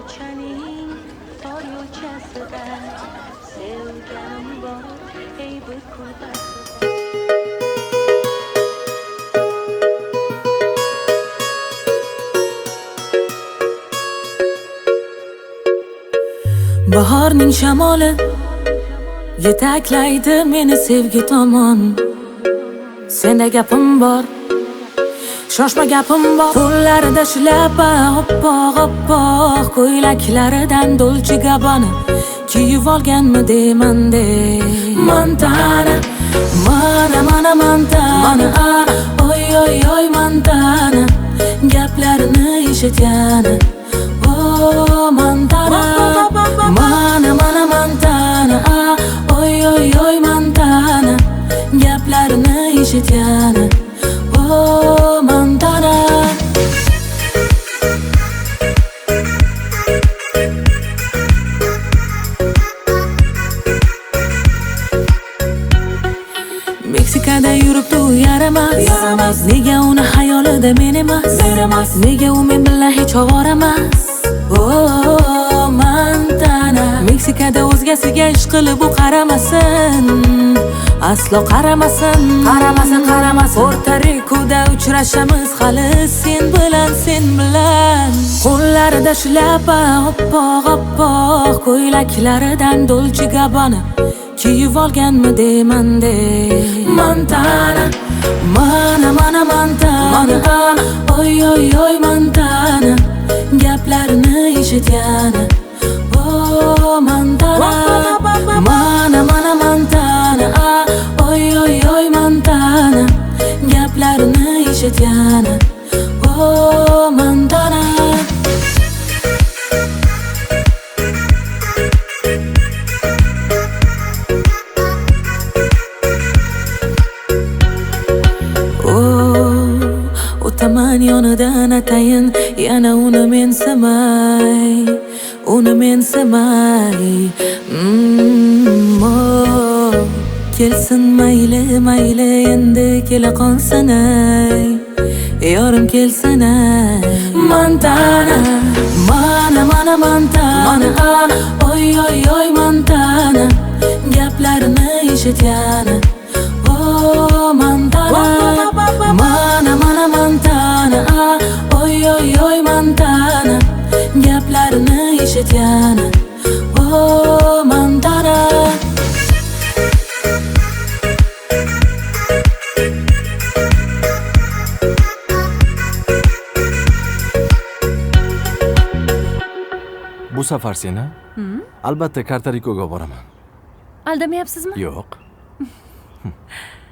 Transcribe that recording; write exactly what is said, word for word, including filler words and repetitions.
ko'chaning tor yo'lchasida sevganim bor ey bir kulbasida. Bahorning shamoli yetaklaydi meni sevgi tomon. Senda gapim bor, shoshma gapim bor. Qo'llarida shlapa oppoq oppoq, ko'ylaklaridan Dolce Gabbana kiyib olganmi deyman de. Montana, mana mana Montana, oy oy oy Montana, gaplarini eshitgani. Oh Montana, mana mana Montana, oy oy oy Montana, gaplarini eshitgani. Oh Montana. Meksikada yuribdi u yaramas, yaramas. Nega uni xayolida men emas, men emas. Nega u men bilan hech ovora emas? Oh Montana, Meksikada o'zgasiga ish qilib u qaramasin, aslo qaramasin, qaramasin, qaramasin. Puerto Ricoda uchrashamiz hali sen bilan, sen bilan. Qo'llarida shlapa oppoq oppoq, ko'ylaklaridan Dolce Gabbana kiyib olganmi deyman de. Montana, mana mana Montana, oy oy oy Montana, gaplarini eshitgani. Oh Montana, mana mana Montana, oy oy oy Montana, gaplarini eshitgani. Oh Montana. O'taman yonidan atayin, yana uni mensimay, uni mensimay. Mm, oh, kelsin mayli mayli, endi kela qolsin ay, yorim kelsin ay. Montana, mana mana Montana, oy oy oy Montana, gaplarini eshitgani. Oh Montana, mana mana Montana, oy oy oy Montana, gaplarini eshitgani. Oh Montana. Bu safar seni albatta Puerto Ricoga boraman. Aldamayapsizmi? Yo'q.